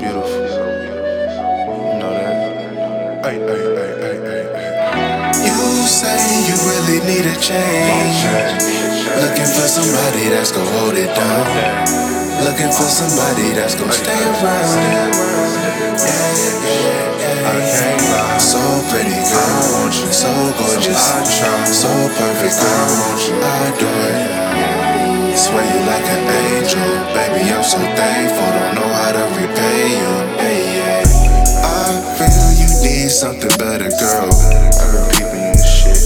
beautiful. You know that? Ay, ay, ay, ay, ay, ay. You say you really need a change. Looking for somebody that's gon' hold it down. Looking for somebody that's gon' stay around. So pretty, girl, so gorgeous, so perfect, girl, I adore it. Swear you like an angel, baby, I'm so thankful, don't know how to repay you. I feel you need something better, girl. I've been peeping you and shit.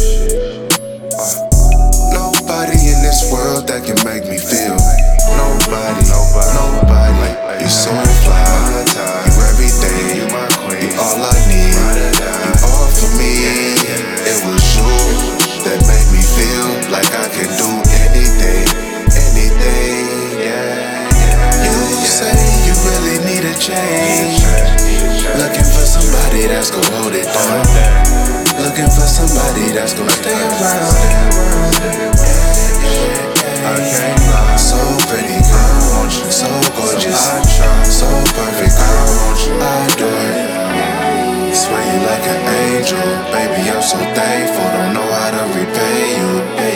Nobody in this world that can make me feel. Nobody. You so fly, you everything, you my queen, you all I need, you all for me. It was you that made me feel like I can do anything. You say you really need a change. Looking for somebody that's gon' hold it down. Looking for somebody that's gon' stay around. So pretty, girl, so gorgeous, so perfect, girl, I adore it. Swear you like an angel, baby, I'm so thankful, don't know how to repay you.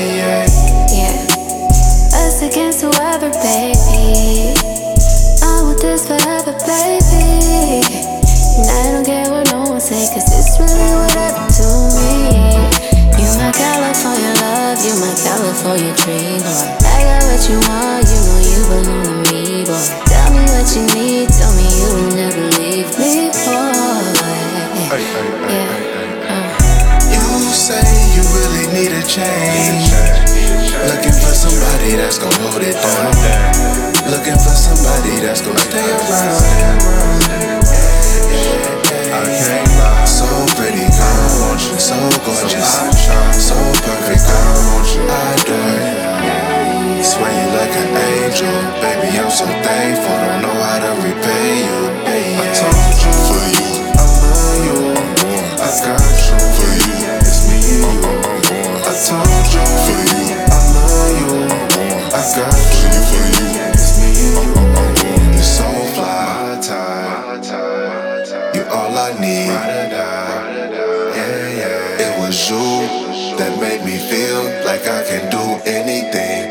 Yeah, us against whoever, baby. I want this forever, baby. And I don't care what no one say, cause it's really whatever to me. You my California love, you my California dream, boy. I got what you want, you know you belong to me, boy. Tell me what you need, tell me you will never leave me, boy. You say you really need a change. Looking for somebody that's gon' hold it down. Looking for somebody that's gon' stay around. So pretty, girl, so gorgeous, so perfect, girl, I adore it. Swear you like an angel, baby, I'm so thankful, don't know how to repay you. I told you for you, I love you, I got you for you, it's me and you. I told you for you, I love you, I got you for you, it's me and you. You're so fly, you all I need. It was you that made me feel like I can do anything.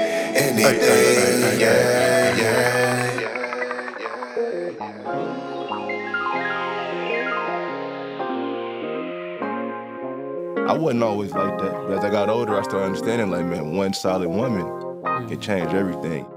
I wasn't always like that, but as I got older, I started understanding, like, man, one solid woman can change everything.